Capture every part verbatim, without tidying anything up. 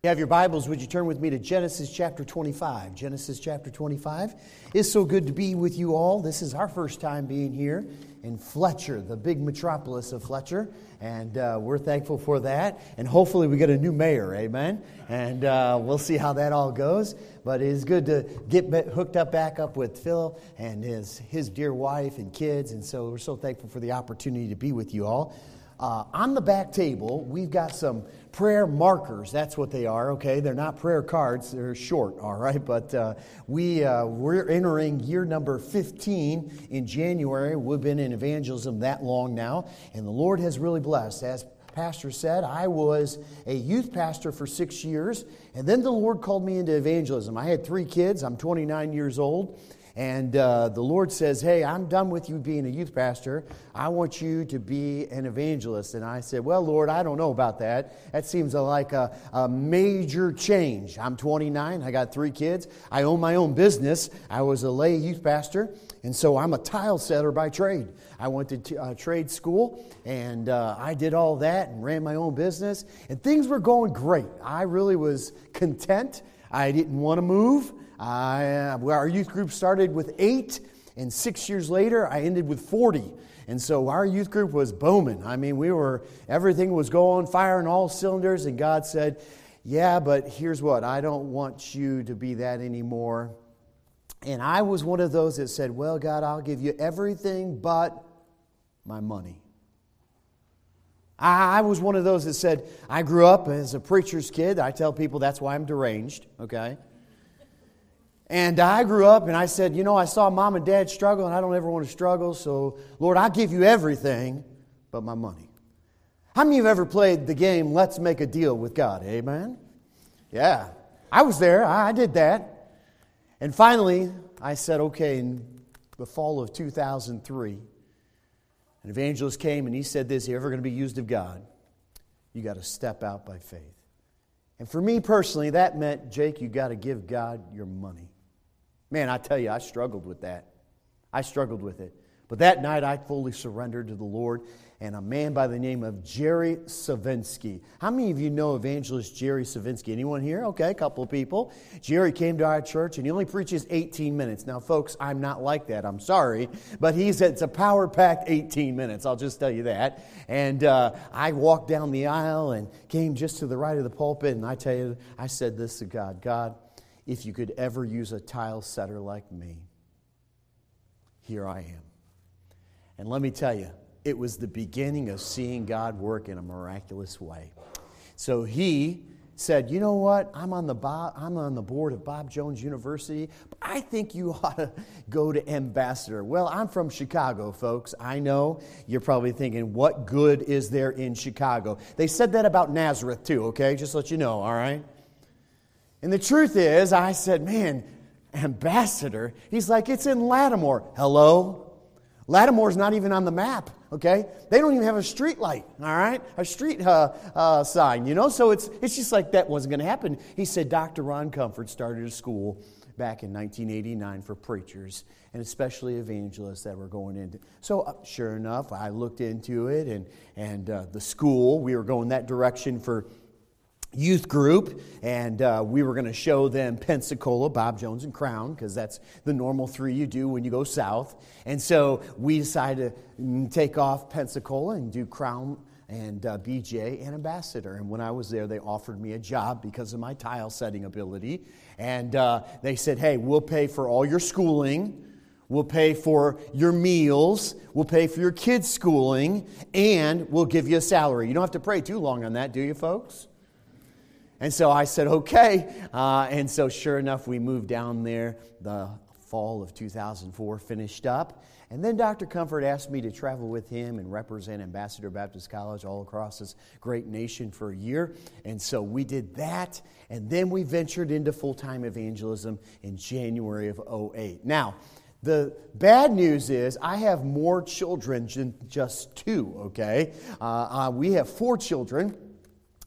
you have your Bibles, would you turn with me to Genesis chapter twenty-five? Genesis chapter twenty-five. It's so good to be with you all. This is our first time being here in Fletcher, the big metropolis of Fletcher, and uh, we're thankful for that. And hopefully we get a new mayor, amen? And uh, we'll see how that all goes. But it's good to get hooked up back up with Phil and his, his dear wife and kids, and so we're so thankful for the opportunity to be with you all. Uh, on the back table, we've got some prayer markers. That's what they are, okay? They're not prayer cards. They're short, all right? But uh, we, uh, we're entering year number fifteen in January. We've been in evangelism that long now, and the Lord has really blessed. As Pastor said, I was a youth pastor for six years, and then the Lord called me into evangelism. I had three kids. I'm twenty-nine years old. And uh, the Lord says, hey, I'm done with you being a youth pastor. I want you to be an evangelist. And I said, well, Lord, I don't know about that. That seems like a, a major change. I'm twenty-nine. I got three kids. I own my own business. I was a lay youth pastor. And so I'm a tile setter by trade. I went to t- uh, trade school, and uh, I did all that and ran my own business. And things were going great. I really was content. I didn't want to move. I, uh, our youth group started with eight, and six years later, I ended with forty. And so our youth group was booming. I mean, we were, everything was going, firing all cylinders, and God said, yeah, but here's what, I don't want you to be that anymore. And I was one of those that said, well, God, I'll give you everything but my money. I was one of those that said, I grew up as a preacher's kid. I tell people that's why I'm deranged, okay? And I grew up and I said, you know, I saw mom and dad struggle and I don't ever want to struggle. So, Lord, I'll give you everything but my money. How many of you have ever played the game, Let's Make a Deal with God? Amen? Yeah. I was there. I did that. And finally, I said, okay, in the fall of two thousand three, an evangelist came and he said this, if you're ever going to be used of God, you got to step out by faith. And for me personally, that meant, Jake, you got to give God your money. Man, I tell you, I struggled with that. I struggled with it. But that night, I fully surrendered to the Lord. And a man by the name of Jerry Savinsky. How many of you know evangelist Jerry Savinsky? Anyone here? Okay, a couple of people. Jerry came to our church, and he only preaches eighteen minutes. Now, folks, I'm not like that. I'm sorry. But he's it's a power-packed eighteen minutes. I'll just tell you that. And uh, I walked down the aisle and came just to the right of the pulpit. And I tell you, I said this to God. God, if you could ever use a tile setter like me, here I am. And let me tell you, it was the beginning of seeing God work in a miraculous way. So he said, you know what, I'm on the Bob, I'm on the board of Bob Jones University, but I think you ought to go to Ambassador. Well, I'm from Chicago, folks. I know you're probably thinking, what good is there in Chicago? They said that about Nazareth too, okay? Just to let you know, all right? And the truth is, I said, man, Ambassador? He's like, it's in Lattimore. Hello? Lattimore's not even on the map, okay? They don't even have a street light, all right? A street uh, uh, sign, you know? So it's it's just like that wasn't going to happen. He said Doctor Ron Comfort started a school back in nineteen eighty-nine for preachers and especially evangelists that were going into. So uh, sure enough, I looked into it, and, and uh, the school, we were going that direction for youth group, and uh, we were going to show them Pensacola, Bob Jones, and Crown, because that's the normal three you do when you go south. And so we decided to take off Pensacola and do Crown and uh, B J and Ambassador. And when I was there, they offered me a job because of my tile setting ability. And uh, they said, hey, we'll pay for all your schooling. We'll pay for your meals. We'll pay for your kids' schooling. And we'll give you a salary. You don't have to pray too long on that, do you, folks? And so I said, okay. Uh, and so sure enough, we moved down there the fall of two thousand four, finished up. And then Doctor Comfort asked me to travel with him and represent Ambassador Baptist College all across this great nation for a year. And so we did that. And then we ventured into full-time evangelism in January of oh eight. Now, the bad news is I have more children than just two, okay? Uh, uh, we have four children.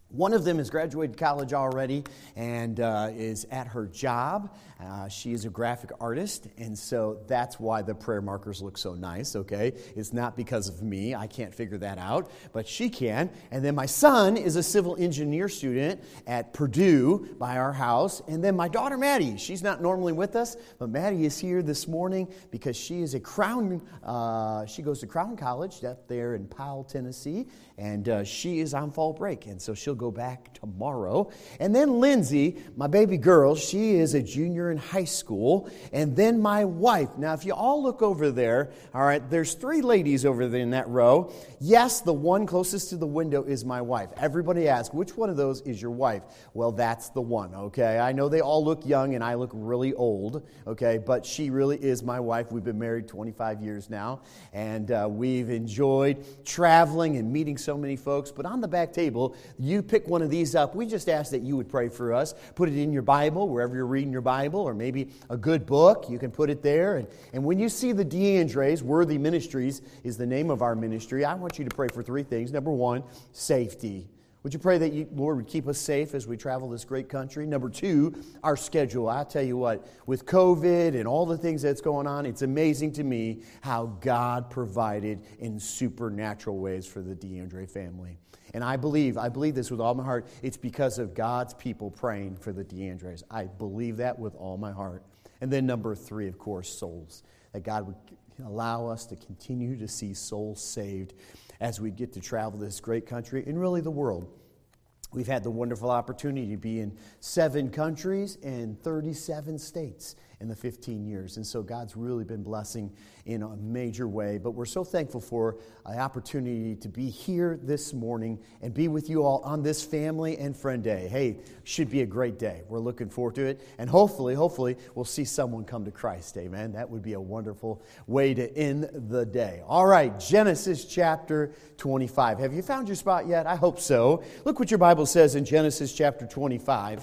One of them has graduated college already and uh, is at her job. Uh, she is a graphic artist, and so that's why the prayer markers look so nice, okay? It's not because of me. I can't figure that out, but she can. And then my son is a civil engineer student at Purdue by our house. And then my daughter, Maddie, she's not normally with us, but Maddie is here this morning because she is a Crown, uh, she goes to Crown College up there in Powell, Tennessee, and uh, she is on fall break, and so she'll go back tomorrow. And then Lindsay, my baby girl, she is a junior in high school. And then my wife. Now, if you all look over there, all right, there's three ladies over there in that row. Yes, the one closest to the window is my wife. Everybody asks, which one of those is your wife? Well, that's the one, okay? I know they all look young and I look really old, okay? But she really is my wife. We've been married twenty-five years now, and uh, we've enjoyed traveling and meeting so many folks. But on the back table, you pick one of these up. We just ask that you would pray for us. Put it in your Bible, wherever you're reading your Bible, or maybe a good book. You can put it there. And, and when you see the DeAndres, Worthy Ministries is the name of our ministry, I want you to pray for three things. Number one, safety. Would you pray that you, Lord, would keep us safe as we travel this great country? Number two, our schedule. I'll tell you what, with COVID and all the things that's going on, it's amazing to me how God provided in supernatural ways for the DeAndre family. And I believe, I believe this with all my heart, it's because of God's people praying for the DeAndres. I believe that with all my heart. And then number three, of course, souls. That God would allow us to continue to see souls saved as we get to travel this great country and really the world. We've had the wonderful opportunity to be in seven countries and thirty-seven states in the fifteen years. And so God's really been blessing in a major way. But we're so thankful for the opportunity to be here this morning and be with you all on this Family and Friend Day. Hey, should be a great day. We're looking forward to it. And hopefully, hopefully, we'll see someone come to Christ. Amen. That would be a wonderful way to end the day. All right, Genesis chapter twenty-five. Have you found your spot yet? I hope so. Look what your Bible says in Genesis chapter twenty-five.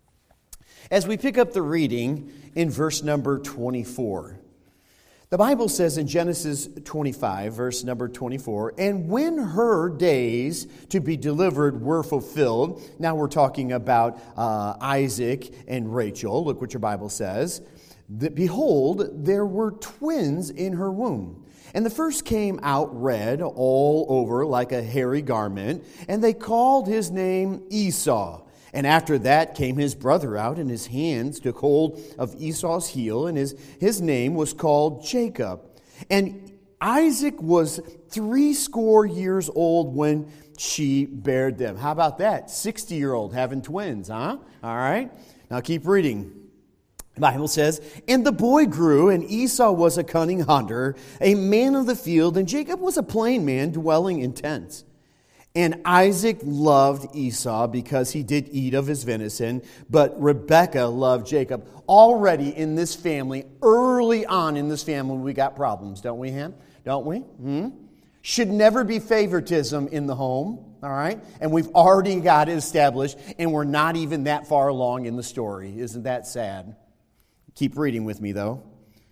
As we pick up the reading in verse number twenty-four. The Bible says in Genesis twenty-five, verse number twenty-four, and when her days to be delivered were fulfilled, now we're talking about uh, Isaac and Rachel, look what your Bible says, that behold, there were twins in her womb. And the first came out red all over like a hairy garment, and they called his name Esau. And after that came his brother out, and his hands took hold of Esau's heel, and his, his name was called Jacob. And Isaac was threescore years old when she bare them. How about that? sixty-year-old having twins, huh? All right. Now keep reading. The Bible says, and the boy grew, and Esau was a cunning hunter, a man of the field, and Jacob was a plain man dwelling in tents. And Isaac loved Esau because he did eat of his venison, but Rebekah loved Jacob. Already in this family, early on in this family, we got problems, don't we, Ham? Don't we? Hmm? Should never be favoritism in the home, all right? And we've already got it established, and we're not even that far along in the story. Isn't that sad? Keep reading with me, though.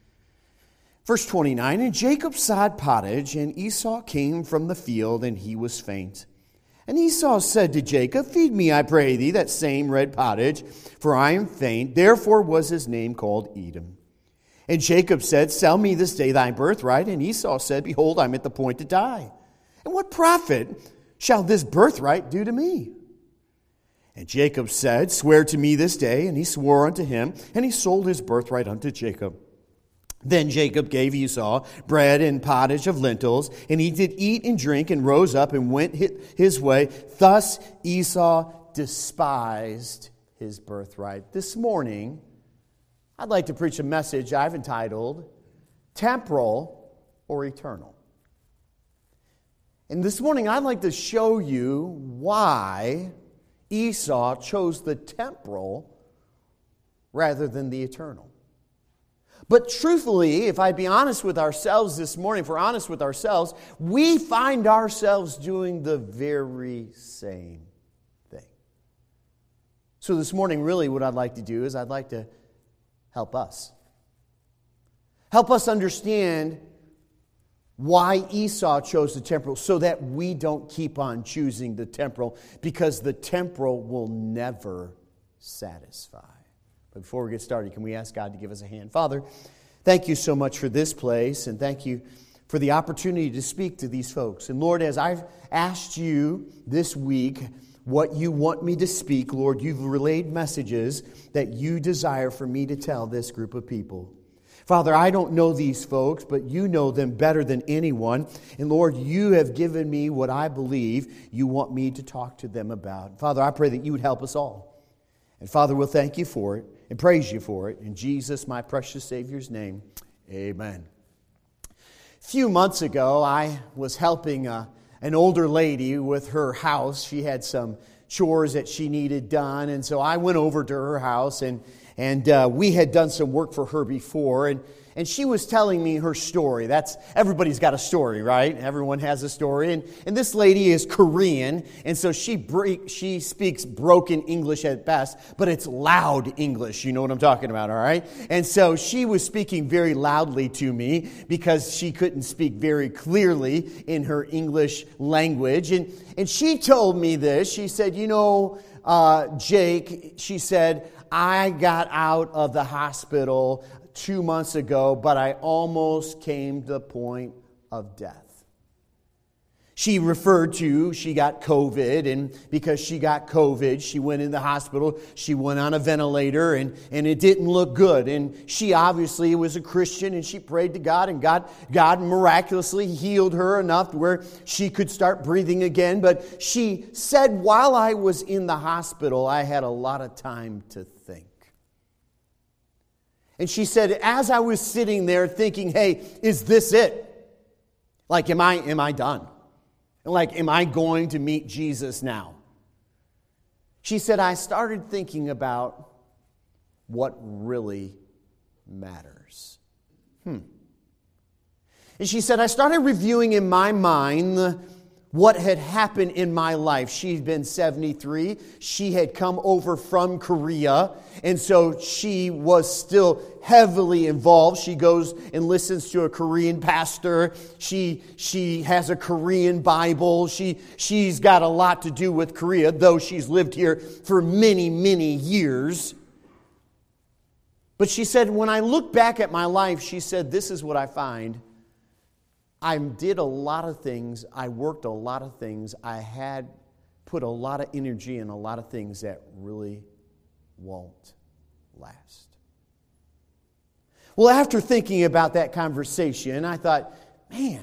Verse twenty-nine, and Jacob sowed pottage, and Esau came from the field, and he was faint. And Esau said to Jacob, feed me, I pray thee, that same red pottage, for I am faint. Therefore was his name called Edom. And Jacob said, sell me this day thy birthright. And Esau said, behold, I am at the point to die. And what profit shall this birthright do to me? And Jacob said, swear to me this day. And he swore unto him, and he sold his birthright unto Jacob. Then Jacob gave Esau bread and pottage of lentils, and he did eat and drink, and rose up and went his way. Thus Esau despised his birthright. This morning, I'd like to preach a message I've entitled, Temporal or Eternal. And this morning, I'd like to show you why Esau chose the temporal rather than the eternal. But truthfully, if I'd be honest with ourselves this morning, if we're honest with ourselves, we find ourselves doing the very same thing. So this morning, really what I'd like to do is I'd like to help us. Help us understand why Esau chose the temporal, so that we don't keep on choosing the temporal, because the temporal will never satisfy. But before we get started, can we ask God to give us a hand? Father, thank you so much for this place, and thank you for the opportunity to speak to these folks. And Lord, as I've asked you this week what you want me to speak, Lord, you've relayed messages that you desire for me to tell this group of people. Father, I don't know these folks, but you know them better than anyone. And Lord, you have given me what I believe you want me to talk to them about. Father, I pray that you would help us all. And Father, we'll thank you for it and praise you for it. In Jesus, my precious Savior's name, amen. A few months ago, I was helping uh, an older lady with her house. She had some chores that she needed done. And so I went over to her house, and And uh, we had done some work for her before, and, and she was telling me her story. That's everybody's got a story, right? Everyone has a story. And, and this lady is Korean, and so she bre- she speaks broken English at best, but it's loud English. You know what I'm talking about, all right? And so she was speaking very loudly to me because she couldn't speak very clearly in her English language. And, and she told me this. She said, you know, uh, Jake, she said, I got out of the hospital two months ago, but I almost came to the point of death. She referred to, she got COVID, and because she got COVID, she went in the hospital, she went on a ventilator, and, and it didn't look good. And she obviously was a Christian, and she prayed to God, and God, God miraculously healed her enough to where she could start breathing again. But she said, while I was in the hospital, I had a lot of time to think. And she said, as I was sitting there thinking, hey, is this it? Like, am I, am I done? Like, am I going to meet Jesus now? She said, I started thinking about what really matters. Hmm. And she said, I started reviewing in my mind what had happened in my life. She'd been seventy-three. She had come over from Korea, and so she was still heavily involved. She goes and listens to a Korean pastor. She she has a Korean Bible. She she's got a lot to do with Korea, though she's lived here for many, many years. But she said, when I look back at my life, she said, this is what I find. I did a lot of things. I worked a lot of things. I had put a lot of energy in a lot of things that really won't last. Well, after thinking about that conversation, I thought, man,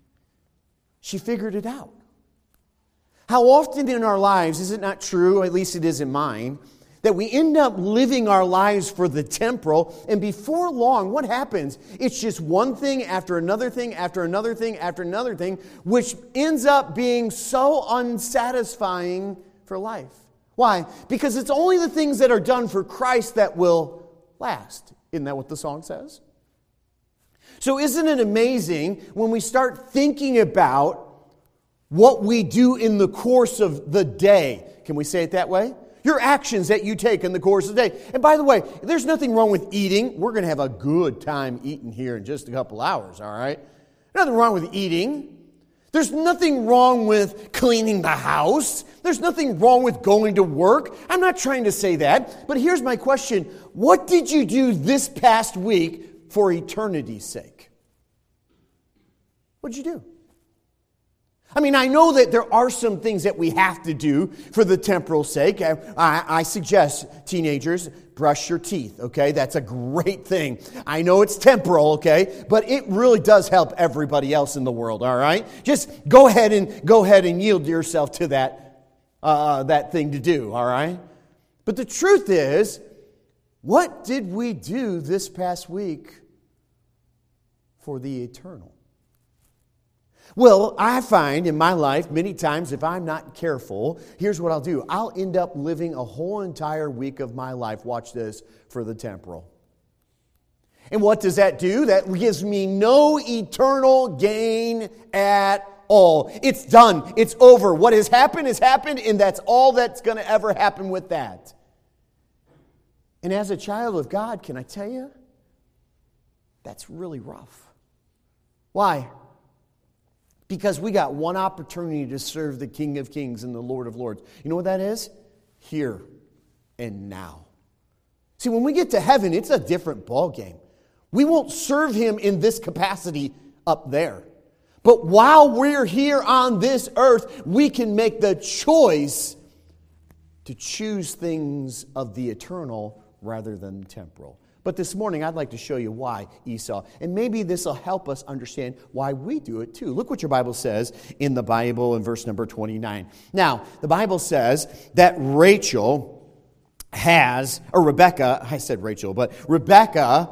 she figured it out. How often in our lives, is it not true, at least it is in mine, that we end up living our lives for the temporal, and before long, what happens? It's just one thing after another thing, after another thing, after another thing, which ends up being so unsatisfying for life. Why? Because it's only the things that are done for Christ that will last. Isn't that what the song says? So isn't it amazing when we start thinking about what we do in the course of the day? Can we say it that way? Your actions that you take in the course of the day. And by the way, there's nothing wrong with eating. We're going to have a good time eating here in just a couple hours, all right? Nothing wrong with eating. There's nothing wrong with cleaning the house. There's nothing wrong with going to work. I'm not trying to say that. But here's my question. What did you do this past week for eternity's sake? What did you do? I mean, I know that there are some things that we have to do for the temporal sake. I, I, I suggest, teenagers, brush your teeth, okay? That's a great thing. I know it's temporal, okay? But it really does help everybody else in the world, all right? Just go ahead and go ahead and yield yourself to that, uh, that thing to do, all right? But the truth is, what did we do this past week for the eternal? Well, I find in my life many times if I'm not careful, here's what I'll do. I'll end up living a whole entire week of my life, watch this, for the temporal. And what does that do? That gives me no eternal gain at all. It's done. It's over. What has happened has happened, and that's all that's going to ever happen with that. And as a child of God, can I tell you? That's really rough. Why? Because we got one opportunity to serve the King of Kings and the Lord of Lords. You know what that is? Here and now. See, when we get to heaven, it's a different ballgame. We won't serve Him in this capacity up there. But while we're here on this earth, we can make the choice to choose things of the eternal rather than temporal. But this morning, I'd like to show you why Esau. And maybe this will help us understand why we do it too. Look what your Bible says in the Bible in verse number twenty-nine. Now, the Bible says that Rachel has, or Rebecca, I said Rachel, but Rebecca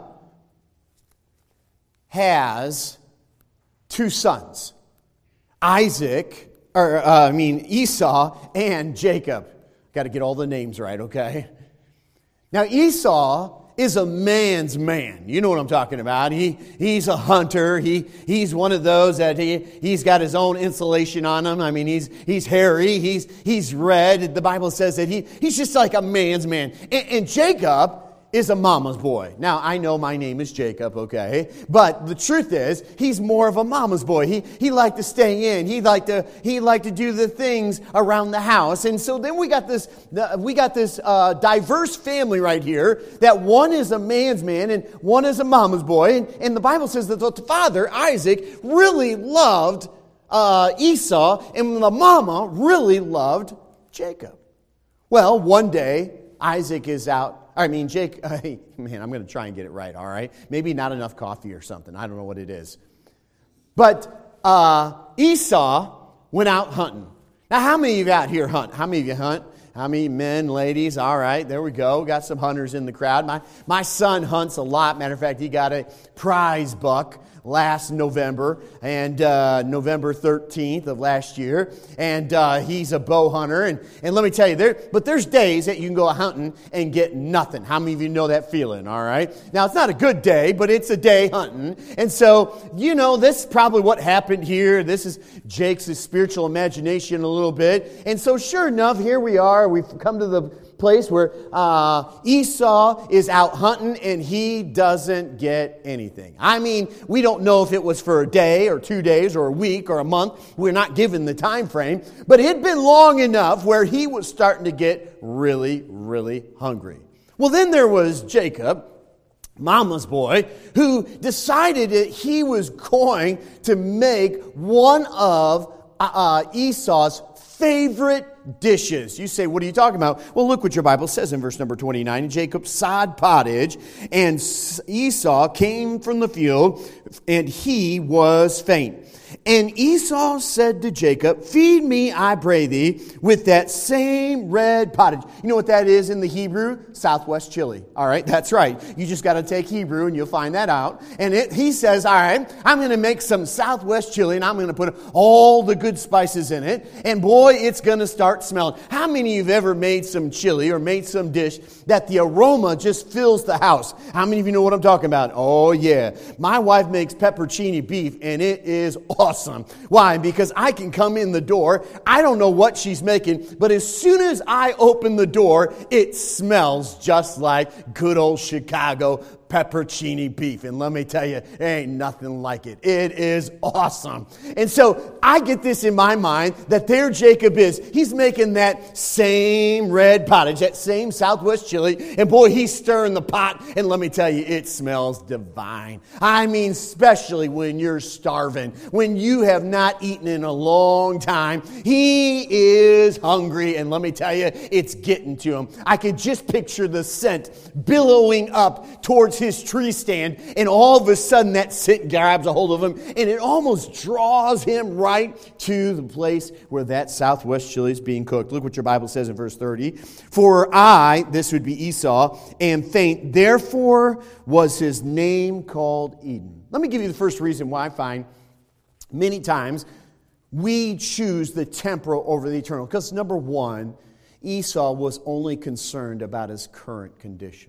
has two sons, Isaac, or uh, I mean Esau and Jacob. Got to get all the names right, okay? Now, Esau is a man's man. You know what I'm talking about. He he's a hunter. He he's one of those that he he's got his own insulation on him. I mean, he's he's hairy. He's he's red. The Bible says that he he's just like a man's man. And, and Jacob is a mama's boy. Now, I know my name is Jacob, okay? But the truth is, he's more of a mama's boy. He he liked to stay in. He liked to he liked to do the things around the house. And so then we got this we got this uh, diverse family right here. That one is a man's man and one is a mama's boy. And, and the Bible says that the father, Isaac, really loved uh, Esau, and the mama really loved Jacob. Well, one day Isaac is out. I mean, Jake, uh, man, I'm going to try and get it right, all right? Maybe not enough coffee or something. I don't know what it is. But uh, Esau went out hunting. Now, how many of you out here hunt? How many of you hunt? How many men, ladies? All right, there we go. Got some hunters in the crowd. My, my son hunts a lot. Matter of fact, he got a prize buck last November, and uh, November thirteenth of last year, and uh, he's a bow hunter, and, and let me tell you, there. But there's days that you can go hunting and get nothing. How many of you know that feeling, all right? Now, it's not a good day, but it's a day hunting, and so, you know, this is probably what happened here. This is Jake's spiritual imagination a little bit, and so sure enough, here we are. We've come to the place where uh, Esau is out hunting and he doesn't get anything. I mean, we don't know if it was for a day or two days or a week or a month. We're not given the time frame. But it had been long enough where he was starting to get really, really hungry. Well, then there was Jacob, mama's boy, who decided that he was going to make one of uh, Esau's favorite dishes. You say, what are you talking about? Well, look what your Bible says in verse number twenty-nine. Jacob sod pottage, and Esau came from the field, and he was faint. And Esau said to Jacob, feed me, I pray thee, with that same red pottage. You know what that is in the Hebrew? Southwest chili. All right, that's right. You just got to take Hebrew and you'll find that out. And it, he says, all right, I'm going to make some Southwest chili and I'm going to put all the good spices in it. And boy, it's going to start smelling. How many of you have ever made some chili or made some dish that the aroma just fills the house? How many of you know what I'm talking about? Oh, yeah. My wife makes pepperoncini beef and it is awesome. Awesome. Why? Because I can come in the door. I don't know what she's making, but as soon as I open the door, it smells just like good old Chicago pepperoncini beef. And let me tell you, there ain't nothing like it. It is awesome. And so I get this in my mind that there Jacob is. He's making that same red pottage, that same Southwest chili. And boy, he's stirring the pot. And let me tell you, it smells divine. I mean, especially when you're starving, when you have not eaten in a long time. He is hungry. And let me tell you, it's getting to him. I could just picture the scent billowing up towards his tree stand, and all of a sudden that scent grabs a hold of him, and it almost draws him right to the place where that Southwest chili is being cooked. Look what your Bible says in verse thirty. For I, this would be Esau, am faint, therefore was his name called Edom. Let me give you the first reason why I find many times we choose the temporal over the eternal. Because number one, Esau was only concerned about his current condition.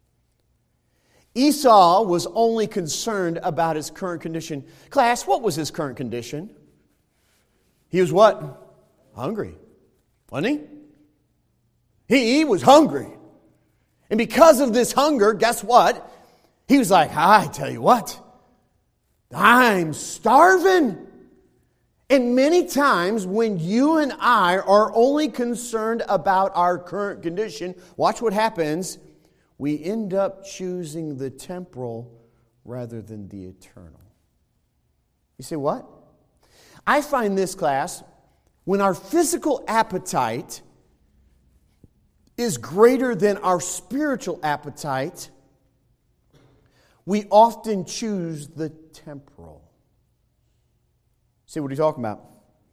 Esau was only concerned about his current condition. Class, what was his current condition? He was what? Hungry. Wasn't he? He, he was hungry. And because of this hunger, guess what? He was like, I tell you what, I'm starving. And many times when you and I are only concerned about our current condition, watch what happens. We end up choosing the temporal rather than the eternal. You say, what? I find this, class, when our physical appetite is greater than our spiritual appetite, we often choose the temporal. See, what are you talking about?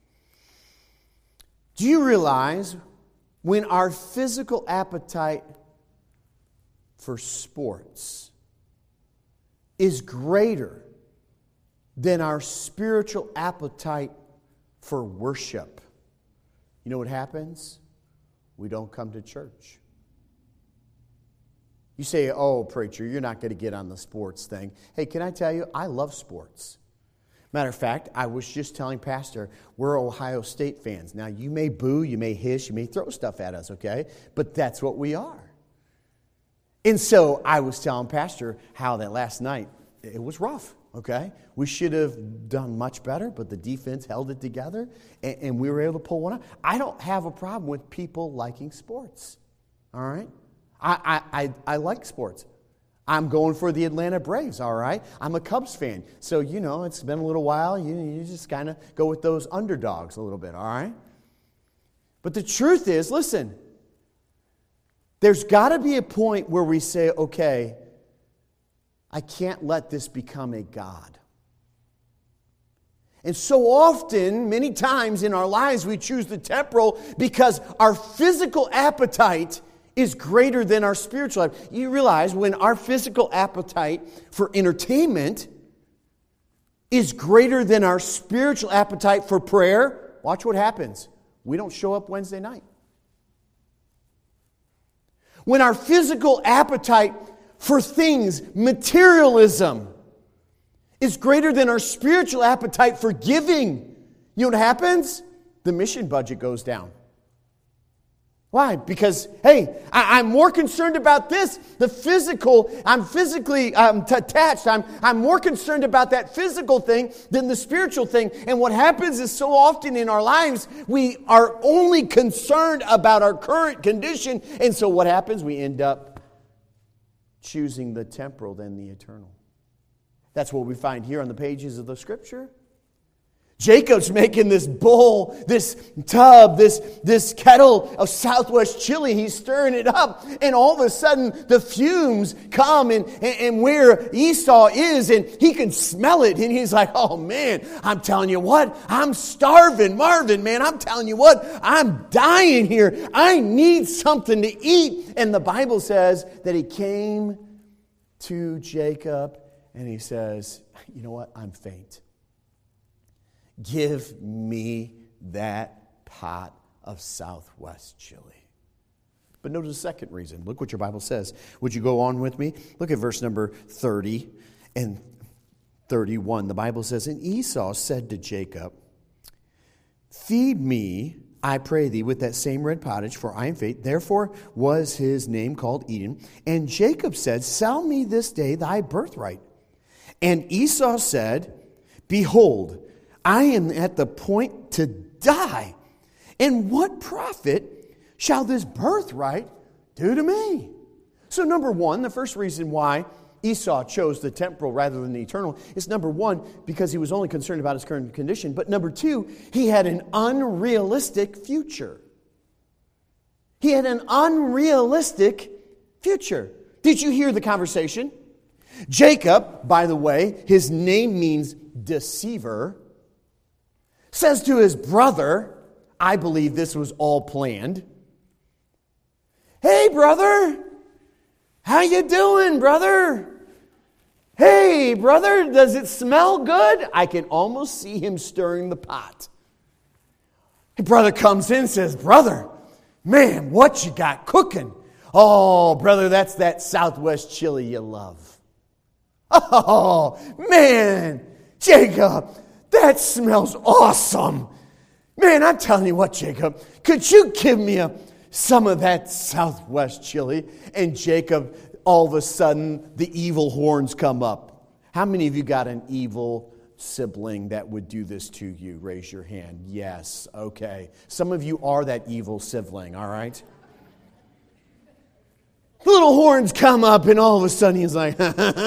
Do you realize when our physical appetite for sports is greater than our spiritual appetite for worship, you know what happens? We don't come to church. You say, oh, preacher, you're not going to get on the sports thing. Hey, can I tell you, I love sports. Matter of fact, I was just telling Pastor, we're Ohio State fans. Now, you may boo, you may hiss, you may throw stuff at us, okay? But that's what we are. And so I was telling Pastor how that last night, it was rough, okay? We should have done much better, but the defense held it together, and, and we were able to pull one out. I don't have a problem with people liking sports, all right? I, I, I, I like sports. I'm going for the Atlanta Braves, all right? I'm a Cubs fan. So, you know, it's been a little while. You, you just kind of go with those underdogs a little bit, all right? But the truth is, listen, there's got to be a point where we say, okay, I can't let this become a god. And so often, many times in our lives, we choose the temporal because our physical appetite is greater than our spiritual life. You realize when our physical appetite for entertainment is greater than our spiritual appetite for prayer, watch what happens. We don't show up Wednesday night. When our physical appetite for things, materialism, is greater than our spiritual appetite for giving, you know what happens? The mission budget goes down. Why? Because, hey, I, I'm more concerned about this, the physical. I'm physically um, t- attached. I'm, I'm more concerned about that physical thing than the spiritual thing. And what happens is so often in our lives, we are only concerned about our current condition. And so what happens? We end up choosing the temporal than the eternal. That's what we find here on the pages of the Scripture. Jacob's making this bowl, this tub, this, this kettle of Southwest chili. He's stirring it up. And all of a sudden, the fumes come and, and, and where Esau is, and he can smell it. And he's like, oh, man, I'm telling you what, I'm starving. Marvin, man, I'm telling you what, I'm dying here. I need something to eat. And the Bible says that he came to Jacob and he says, you know what, I'm faint. Give me that pot of Southwest chili. But notice the second reason. Look what your Bible says. Would you go on with me? Look at verse number thirty and thirty-one. The Bible says, and Esau said to Jacob, feed me, I pray thee, with that same red pottage, for I am faint. Therefore was his name called Edom. And Jacob said, sell me this day thy birthright. And Esau said, behold, I am at the point to die. And what profit shall this birthright do to me? So number one, the first reason why Esau chose the temporal rather than the eternal is number one, because he was only concerned about his current condition. But number two, he had an unrealistic future. He had an unrealistic future. Did you hear the conversation? Jacob, by the way, his name means deceiver, says to his brother, I believe this was all planned, hey, brother, how you doing, brother? Hey, brother, does it smell good? I can almost see him stirring the pot. His brother comes in and says, brother, man, what you got cooking? Oh, brother, that's that Southwest chili you love. Oh, man, Jacob, that smells awesome. Man, I'm telling you what, Jacob, could you give me a, some of that Southwest chili? And Jacob, all of a sudden, the evil horns come up. How many of you got an evil sibling that would do this to you? Raise your hand. Yes, okay. Some of you are that evil sibling, all right? Little horns come up and all of a sudden he's like,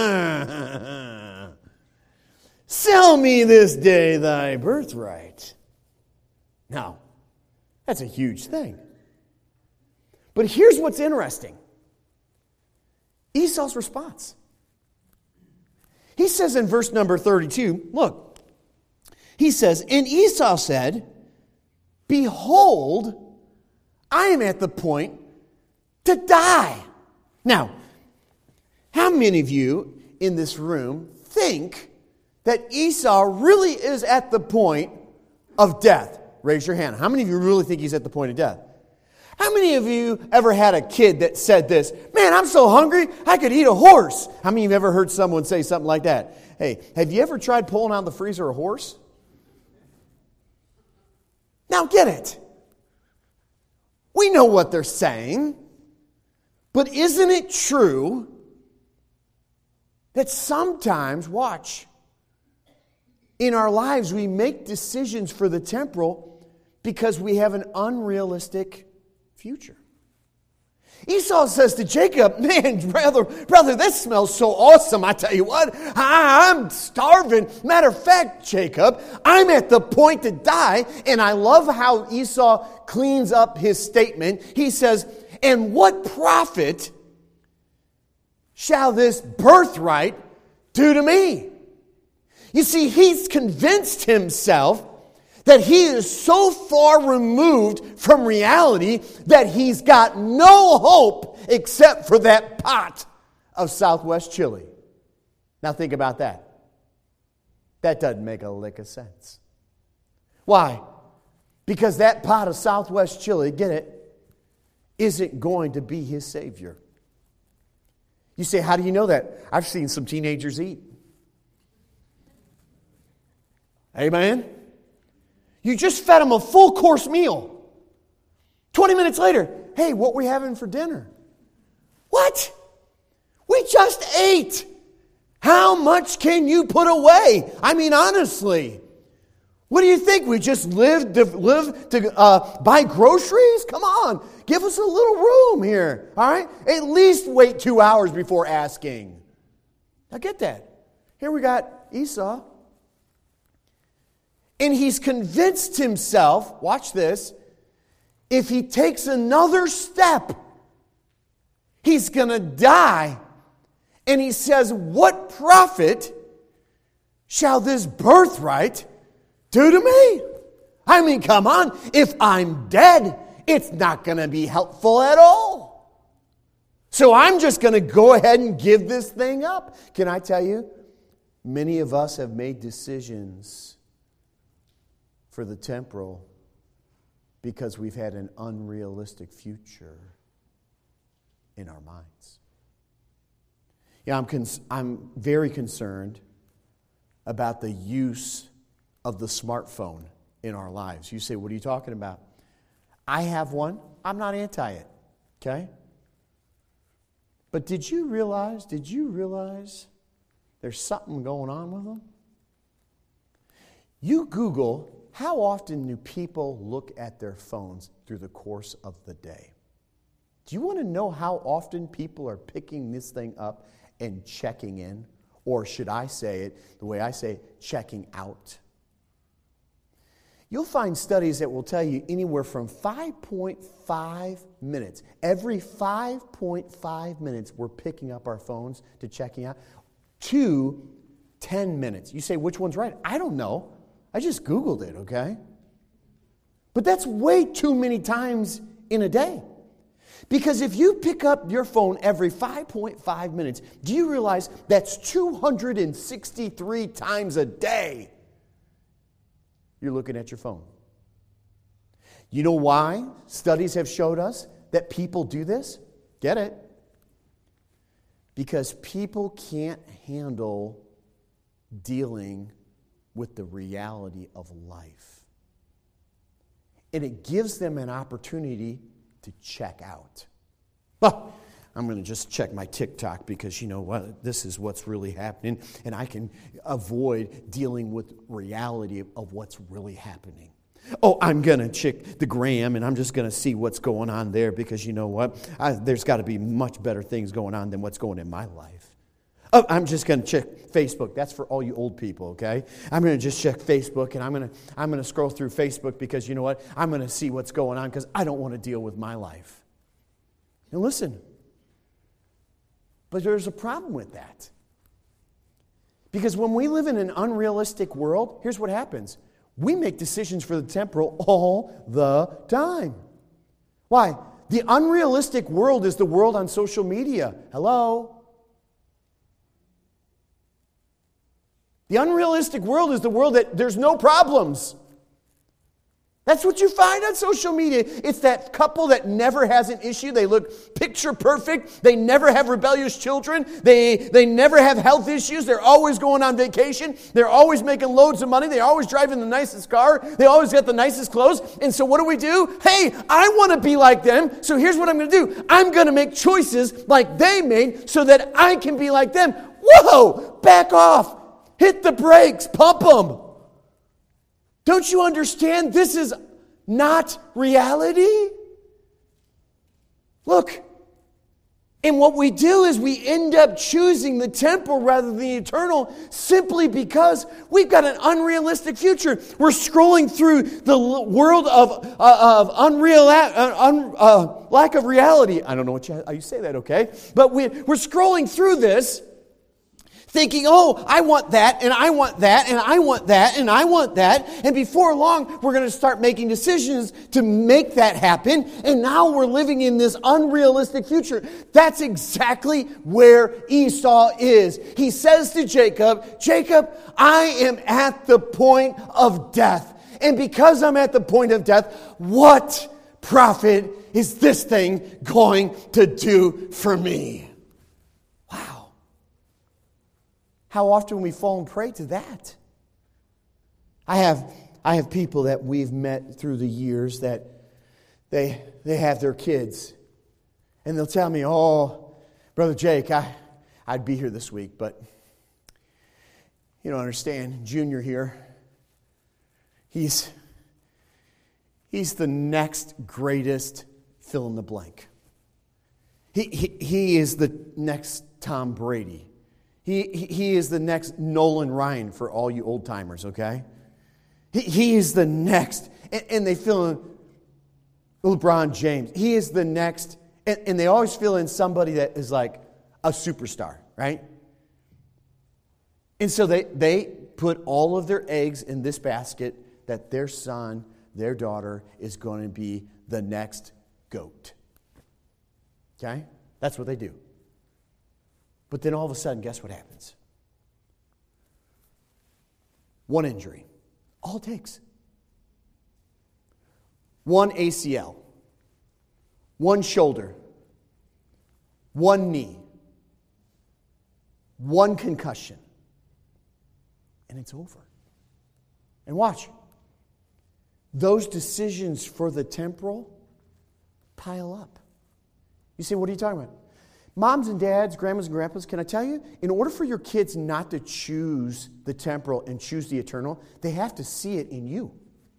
sell me this day thy birthright. Now, that's a huge thing. But here's what's interesting. Esau's response. He says in verse number thirty-two, look, he says, and Esau said, behold, I am at the point to die. Now, how many of you in this room think that Esau really is at the point of death? Raise your hand. How many of you really think he's at the point of death? How many of you ever had a kid that said this, man, I'm so hungry, I could eat a horse? How many of you ever heard someone say something like that? Hey, have you ever tried pulling out of the freezer a horse? Now get it. We know what they're saying, but isn't it true that sometimes, watch, in our lives we make decisions for the temporal because we have an unrealistic future? Esau says to Jacob, man, brother, brother, this smells so awesome. I tell you what, I, I'm starving. Matter of fact, Jacob, I'm at the point to die. And I love how Esau cleans up his statement. He says, and what profit shall this birthright do to me? You see, he's convinced himself that he is so far removed from reality that he's got no hope except for that pot of Southwest chili. Now think about that. That doesn't make a lick of sense. Why? Because that pot of Southwest chili, get it, isn't going to be his Savior. You say, how do you know that? I've seen some teenagers eat. Amen? You just fed them a full course meal. twenty minutes later, hey, what we having for dinner? What? We just ate. How much can you put away? I mean, honestly. What do you think? We just live to, live to uh, buy groceries? Come on. Give us a little room here. All right? At least wait two hours before asking. Now get that. Here we got Esau. And he's convinced himself, watch this, if he takes another step, he's going to die. And he says, what profit shall this birthright do to me? I mean, come on, if I'm dead, it's not going to be helpful at all. So I'm just going to go ahead and give this thing up. Can I tell you, many of us have made decisions for the temporal because we've had an unrealistic future in our minds. Yeah, I'm cons- I'm very concerned about the use of the smartphone in our lives. You say, what are you talking about? I have one. I'm not anti it. Okay? But did you realize, did you realize there's something going on with them? You Google, how often do people look at their phones through the course of the day? Do you want to know how often people are picking this thing up and checking in? Or should I say it the way I say it, checking out? You'll find studies that will tell you anywhere from five point five minutes. Every five point five minutes we're picking up our phones to checking out, to ten minutes. You say, which one's right? I don't know. I just Googled it, okay? But that's way too many times in a day. Because if you pick up your phone every five point five minutes, do you realize that's two hundred sixty-three times a day you're looking at your phone? You know why studies have showed us that people do this? Get it? Because people can't handle dealing with the reality of life. And it gives them an opportunity to check out. Well, I'm going to just check my TikTok because, you know what, this is what's really happening, and I can avoid dealing with reality of, of what's really happening. Oh, I'm going to check the gram, and I'm just going to see what's going on there because, you know what, I, there's got to be much better things going on than what's going in my life. Oh, I'm just going to check Facebook. That's for all you old people, okay? I'm going to just check Facebook, and I'm going to I'm going to scroll through Facebook because, you know what, I'm going to see what's going on because I don't want to deal with my life. And listen, but there's a problem with that. Because when we live in an unrealistic world, here's what happens. We make decisions for the temporal all the time. Why? The unrealistic world is the world on social media. Hello? The unrealistic world is the world that there's no problems. That's what you find on social media. It's that couple that never has an issue. They look picture perfect. They never have rebellious children. They, they never have health issues. They're always going on vacation. They're always making loads of money. They're always driving the nicest car. They always got the nicest clothes. And so what do we do? Hey, I want to be like them. So here's what I'm going to do. I'm going to make choices like they made so that I can be like them. Whoa! Back off. Hit the brakes. Pump them. Don't you understand? This is not reality. Look, and what we do is we end up choosing the temporal rather than the eternal simply because we've got an unrealistic future. We're scrolling through the world of, uh, of unreal, uh, un, uh, lack of reality. I don't know what you, how you say that, okay? But we, we're scrolling through this thinking, oh, I want that, and I want that, and I want that, and I want that. And before long, we're going to start making decisions to make that happen. And now we're living in this unrealistic future. That's exactly where Esau is. He says to Jacob, Jacob, I am at the point of death. And because I'm at the point of death, what profit is this thing going to do for me? Wow. How often we fall and prey to that. I have I have people that we've met through the years that they they have their kids. And they'll tell me, oh, Brother Jake, I, I'd be here this week, but you don't understand. Junior here, he's, he's the next greatest fill in the blank. He, he, he is the next Tom Brady. He, he is the next Nolan Ryan for all you old timers, okay? He, he is the next, and, and they fill in LeBron James. He is the next, and, and they always fill in somebody that is like a superstar, right? And so they, they put all of their eggs in this basket that their son, their daughter is going to be the next GOAT. Okay? That's what they do. But then all of a sudden, guess what happens? One injury. All it takes. One A C L. One shoulder. One knee. One concussion. And it's over. And watch. Those decisions for the temporal pile up. You say, what are you talking about? Moms and dads, grandmas and grandpas, can I tell you, in order for your kids not to choose the temporal and choose the eternal, they have to see it in you.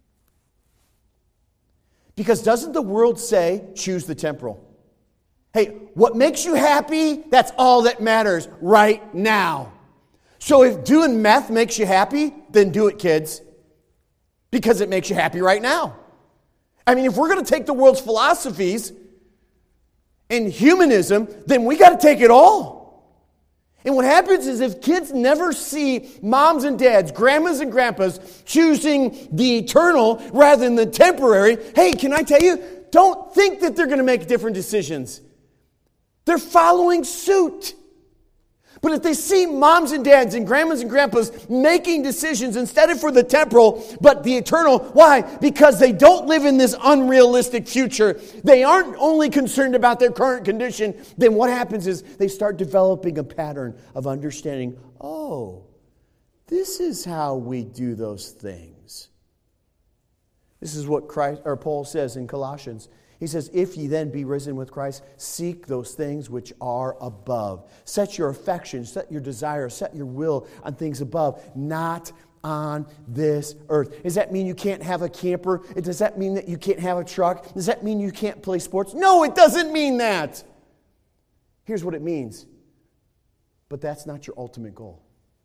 Because doesn't the world say, choose the temporal? Hey, what makes you happy, that's all that matters right now. So if doing meth makes you happy, then do it, kids. Because it makes you happy right now. I mean, if we're going to take the world's philosophies and humanism, then we got to take it all. And what happens is if kids never see moms and dads, grandmas and grandpas choosing the eternal rather than the temporary, hey, can I tell you, don't think that they're going to make different decisions. They're following suit. But if they see moms and dads and grandmas and grandpas making decisions instead of for the temporal, but the eternal, why? Because they don't live in this unrealistic future. They aren't only concerned about their current condition. Then what happens is they start developing a pattern of understanding, oh, this is how we do those things. This is what Christ or Paul says in Colossians. He says, if ye then be risen with Christ, seek those things which are above. Set your affections, set your desire, set your will on things above, not on this earth. Does that mean you can't have a camper? Does that mean that you can't have a truck? Does that mean you can't play sports? No, it doesn't mean that. Here's what it means. But that's not your ultimate goal.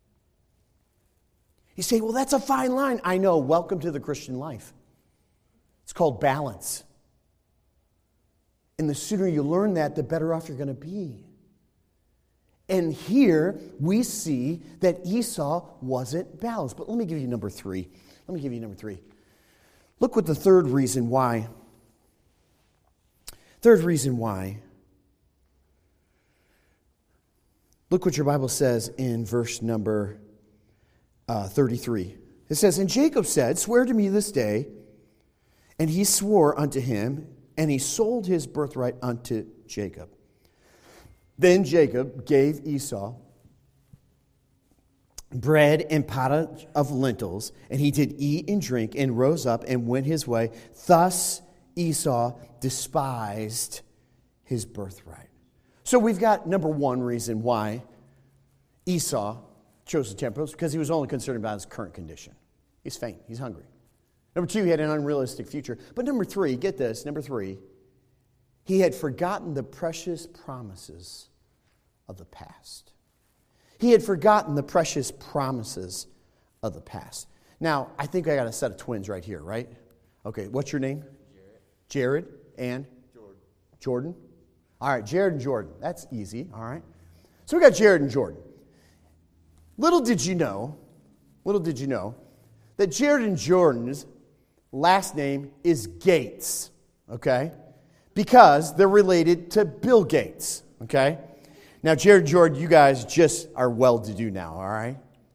You say, well, that's a fine line. I know. Welcome to the Christian life. It's called balance. And the sooner you learn that, the better off you're going to be. And here we see that Esau wasn't balanced. But let me give you number three. Let me give you number three. Look what the third reason why. Third reason why. Look what your Bible says in verse number uh, thirty-three. It says, and Jacob said, swear to me this day. And he swore unto him, and he sold his birthright unto Jacob. Then Jacob gave Esau bread and pottage of lentils, and he did eat and drink, and rose up and went his way. Thus Esau despised his birthright. So we've got number one reason why Esau chose the temple, because he was only concerned about his current condition. He's faint. He's hungry. Number two, he had an unrealistic future. But number three, get this, number three, he had forgotten the precious promises of the past. He had forgotten the precious promises of the past. Now, I think I got a set of twins right here, right? Okay, what's your name? Jared. Jared and? Jordan. Jordan? All right, Jared and Jordan. That's easy, all right? So we got Jared and Jordan. Little did you know, little did you know, that Jared and Jordan's last name is Gates, okay? Because they're related to Bill Gates, okay? Now, Jared and Jordan, you guys just are well-to-do now, all right?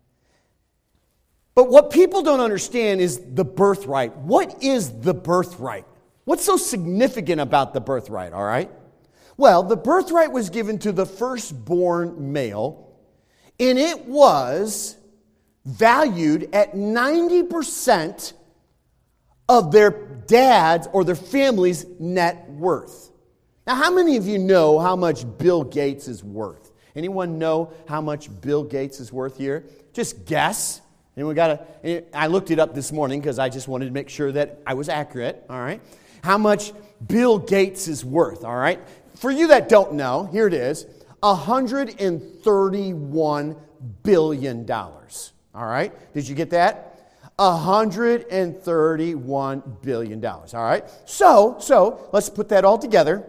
But what people don't understand is the birthright. What is the birthright? What's so significant about the birthright, all right? Well, the birthright was given to the firstborn male, and it was valued at ninety percent of their dad's or their family's net worth. Now, how many of you know how much Bill Gates is worth? Anyone know how much Bill Gates is worth here? Just guess. And we got to. I looked it up this morning because I just wanted to make sure that I was accurate. All right, how much Bill Gates is worth? All right, for you that don't know, here it is: one hundred thirty-one billion dollars. All right, did you get that? one hundred thirty-one billion dollars. All right, so so let's put that all together.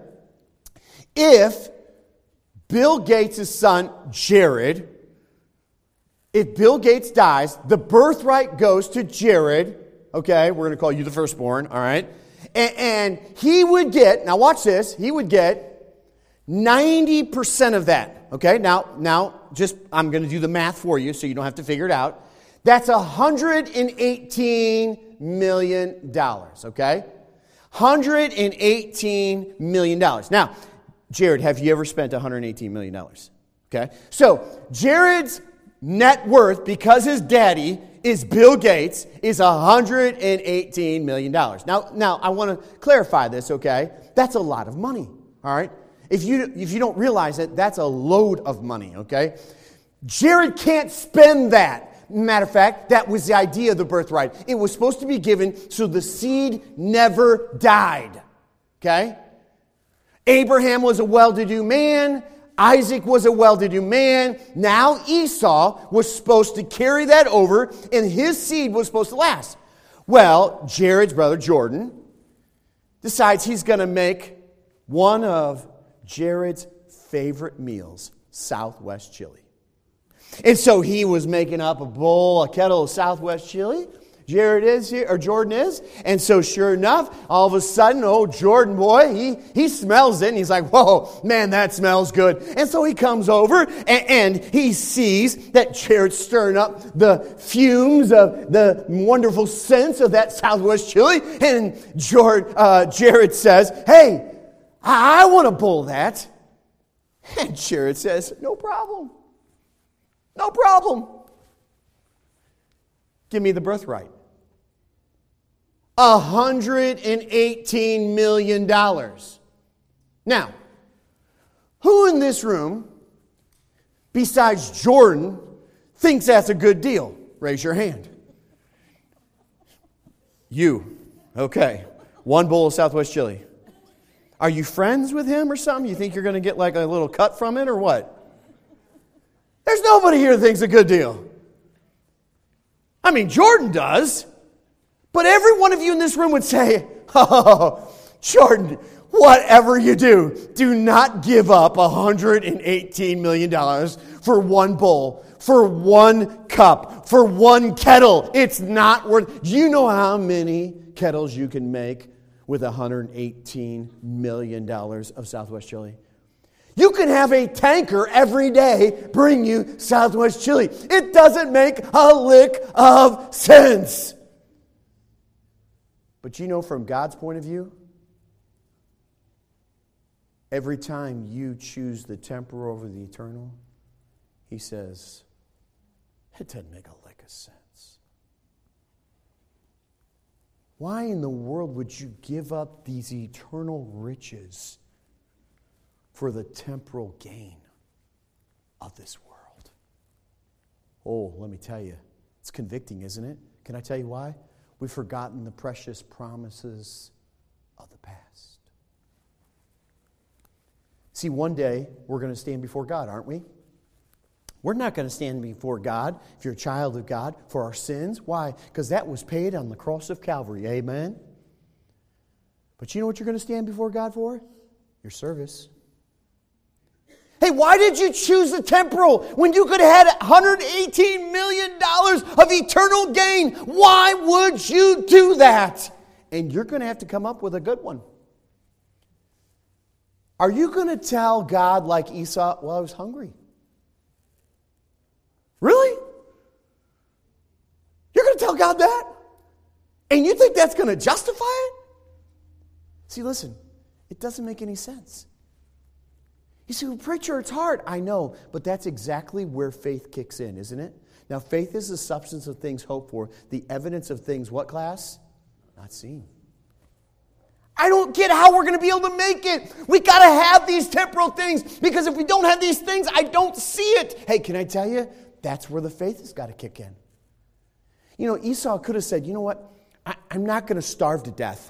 If Bill Gates' son Jared, if Bill Gates dies, the birthright goes to Jared. Okay, we're going to call you the firstborn. All right, and, and he would get. Now watch this. He would get ninety percent of that. Okay, now now just I'm going to do the math for you, so you don't have to figure it out. That's one hundred eighteen million dollars, okay? one hundred eighteen million dollars. Now, Jared, have you ever spent one hundred eighteen million dollars? Okay? So, Jared's net worth, because his daddy is Bill Gates, is one hundred eighteen million dollars. Now, now I want to clarify this, okay? That's a lot of money, all right? If you, if you don't realize it, that's a load of money, okay? Jared can't spend that. Matter of fact, that was the idea of the birthright. It was supposed to be given so the seed never died. Okay? Abraham was a well-to-do man. Isaac was a well-to-do man. Now Esau was supposed to carry that over, and his seed was supposed to last. Well, Jared's brother, Jordan, decides he's going to make one of Jared's favorite meals, Southwest chili. And so he was making up a bowl, a kettle of Southwest chili. Jared is here, or Jordan is. And so sure enough, all of a sudden, oh, Jordan boy, he, he smells it. And he's like, whoa, man, that smells good. And so he comes over and, and he sees that Jared's stirring up the fumes of the wonderful scents of that Southwest chili. And Jared, uh, Jared says, hey, I, I want a bowl of that. And Jared says, no problem. No problem. Give me the birthright. one hundred eighteen million dollars. Now, who in this room, besides Jordan, thinks that's a good deal? Raise your hand. You. Okay. One bowl of Southwest chili. Are you friends with him or something? You think you're going to get like a little cut from it or what? There's nobody here that thinks a good deal. I mean, Jordan does. But every one of you in this room would say, oh, Jordan, whatever you do, do not give up one hundred eighteen million dollars for one bowl, for one cup, for one kettle. It's not worth. Do you know how many kettles you can make with one hundred eighteen million dollars of Southwest chili? You can have a tanker every day bring you Southwest chili. It doesn't make a lick of sense. But you know, from God's point of view, every time you choose the temporal over the eternal, He says, it doesn't make a lick of sense. Why in the world would you give up these eternal riches for the temporal gain of this world? Oh, let me tell you, it's convicting, isn't it? Can I tell you why? We've forgotten the precious promises of the past. See, one day we're going to stand before God, aren't we? We're not going to stand before God, if you're a child of God, for our sins. Why? Because that was paid on the cross of Calvary. Amen? But you know what you're going to stand before God for? Your service. Hey, why did you choose the temporal when you could have had one hundred eighteen million dollars of eternal gain? Why would you do that? And you're going to have to come up with a good one. Are you going to tell God like Esau, well, I was hungry? Really? You're going to tell God that? And you think that's going to justify it? See, listen, it doesn't make any sense. You say, well, preacher, it's hard. I know, but that's exactly where faith kicks in, isn't it? Now, faith is the substance of things hoped for, the evidence of things, what class? Not seen. I don't get how we're going to be able to make it. We got to have these temporal things, because if we don't have these things, I don't see it. Hey, can I tell you? That's where the faith has got to kick in. You know, Esau could have said, you know what? I, I'm not going to starve to death.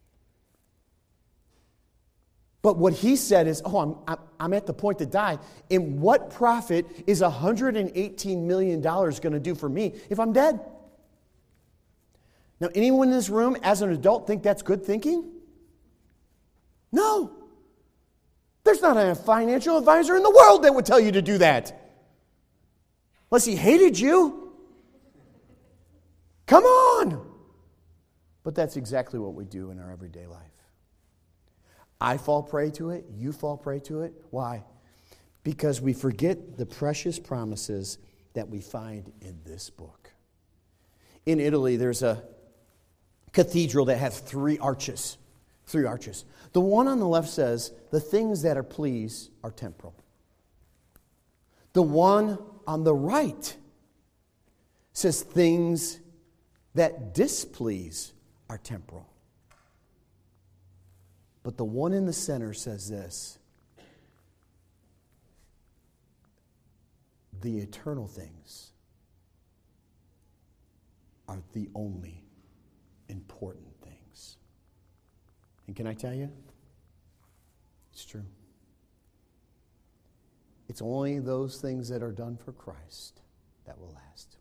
But what he said is, oh, I'm, I'm, I'm at the point to die. And what profit is one hundred eighteen million dollars going to do for me if I'm dead? Now, anyone in this room as an adult think that's good thinking? No. There's not a financial advisor in the world that would tell you to do that. Unless he hated you. Come on. But that's exactly what we do in our everyday life. I fall prey to it. You fall prey to it. Why? Because we forget the precious promises that we find in this book. In Italy, there's a cathedral that has three arches. Three arches. The one on the left says, the things that are pleased are temporal. The one on the right says, things that displease are temporal. But the one in the center says this: the eternal things are the only important things. And can I tell you? It's true. It's only those things that are done for Christ that will last.